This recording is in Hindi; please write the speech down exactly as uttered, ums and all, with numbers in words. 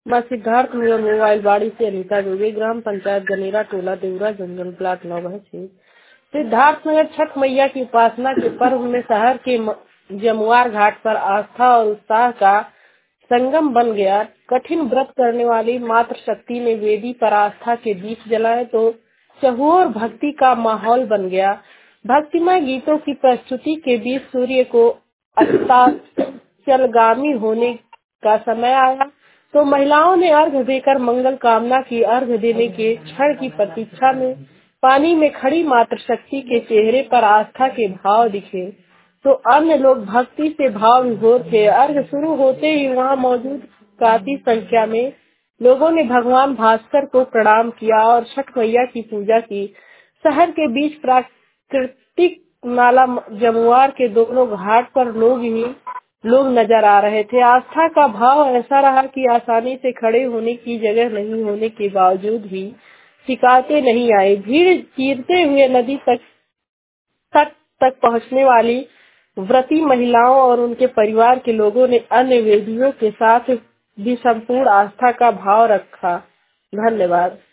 मैं सिद्धार्थ नगर मोबाइल बाड़ी से अनीता दुबे, ग्राम पंचायत गनेरा, टोला देवरा, जंगल ब्लॉक नौ है। सिद्धार्थ नगर छठ मैया की उपासना के पर्व में शहर के म- जमुआर घाट पर आस्था और उत्साह का संगम बन गया। कठिन व्रत करने वाली मातृशक्ति ने वेदी पर आस्था के दीप जलाए तो चहुओर भक्ति का माहौल बन गया। भक्तिमय गीतों की प्रस्तुति के बीच सूर्य को अस्ताचलगामी होने का समय आया तो महिलाओं ने अर्घ देकर मंगल कामना की। अर्घ देने के क्षण की प्रतीक्षा में पानी में खड़ी मातृशक्ति के चेहरे पर आस्था के भाव दिखे तो अन्य लोग भक्ति से भाव विभोर थे। अर्घ शुरू होते ही वहां मौजूद काफी संख्या में लोगों ने भगवान भास्कर को प्रणाम किया और छठ मैया की पूजा की। शहर के बीच प्राकृतिक नाला जमुआर के दोनों घाट पर लोग ही लोग नजर आ रहे थे। आस्था का भाव ऐसा रहा कि आसानी से खड़े होने की जगह नहीं होने के बावजूद भी शिकायतें नहीं आई। भीड़ चीरते हुए नदी तक तक तक पहुंचने वाली व्रती महिलाओं और उनके परिवार के लोगों ने अन्य वेदियों के साथ भी संपूर्ण आस्था का भाव रखा। धन्यवाद।